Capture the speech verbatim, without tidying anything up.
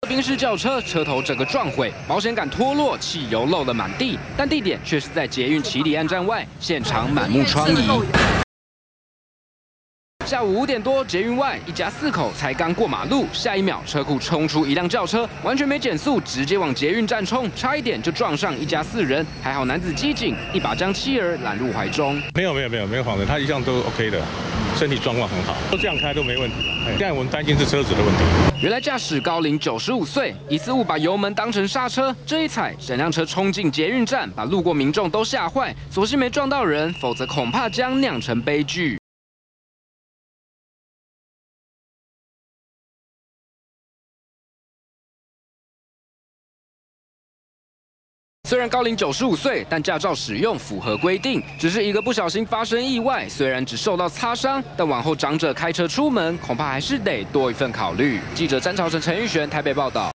宾士轿车车头整个撞毁，保险杆脱落，汽油漏了满地，但地点却是在捷运七里岸站外，现场满目疮痍。 下午五点多，捷运外一家四口才刚过马路，下一秒车库冲出一辆轿车，完全没减速，直接往捷运站冲，差一点就撞上一家四人。还好男子机警，一把将妻儿揽入怀中。 没有没有没有没有晃的，他一向都 OK 的，身体状况很好，都这样开都没问题。现在我们担心是车子的问题。 原来驾驶高龄九十五岁，疑似误把油门当成刹车，这一踩，整辆车冲进捷运站，把路过民众都吓坏，所幸没撞到人，否则恐怕将酿成悲剧。 虽然高龄九十五岁，但驾照使用符合规定，只是一个不小心发生意外。虽然只受到擦伤，但往后长者开车出门，恐怕还是得多一份考虑。记者詹朝成、陈玉璇台北报道。